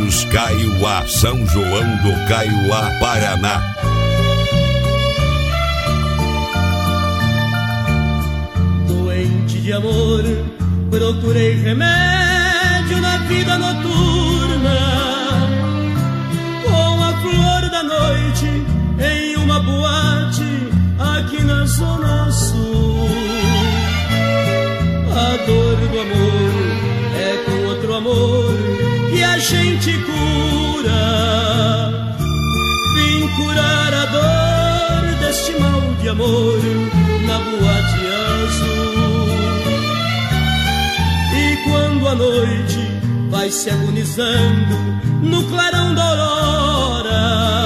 Seguros Kaiowá, São João do Kaiowá, Paraná. Doente de amor, procurei remédio na vida noturna, com a flor da noite em uma boate aqui na Zona Sul. A dor do amor é com outro amor que a gente cura. Vim curar a dor deste mal de amor na boate azul. E quando a noite vai se agonizando no clarão da aurora,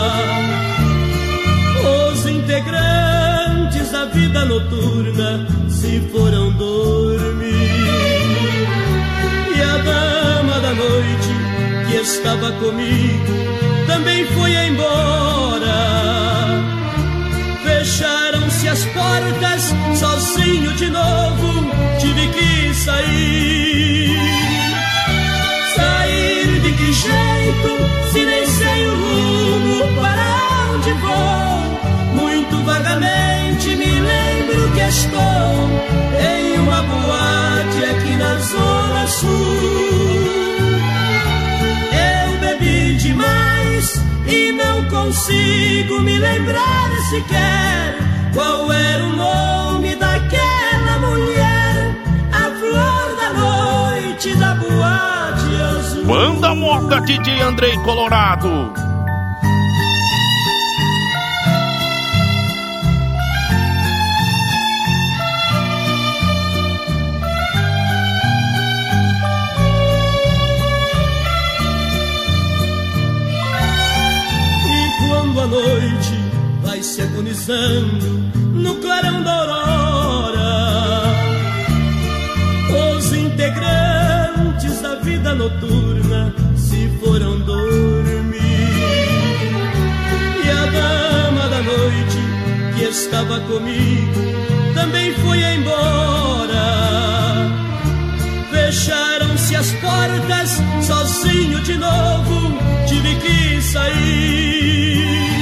os integrantes da vida noturna se foram dormir. E a dama da noite que estava comigo também foi embora. Fecharam-se as portas, sozinho de novo tive que sair. Sair de que jeito, se nem sei o rumo, para onde vou? Muito vagamente me lembro que estou em uma boate aqui na Zona Sul. Eu bebi demais e não consigo me lembrar sequer qual era o nome daquela mulher, a flor da noite da boate azul. Banda Moca, DJ Andrei Colorado. A noite vai se agonizando no clarão da aurora, os integrantes da vida noturna se foram dormir. E a dama da noite que estava comigo também foi embora. Fecharam-se as portas, sozinho de novo tive que sair.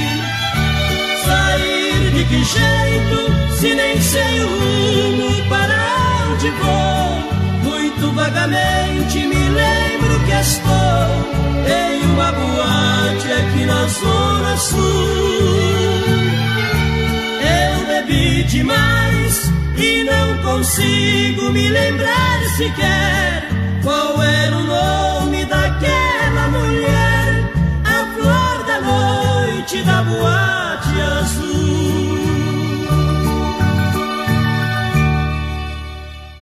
Sair de que jeito, se nem sei o rumo, para onde vou? Muito vagamente me lembro que estou em uma boate aqui na Zona Sul. Eu bebi demais e não consigo me lembrar sequer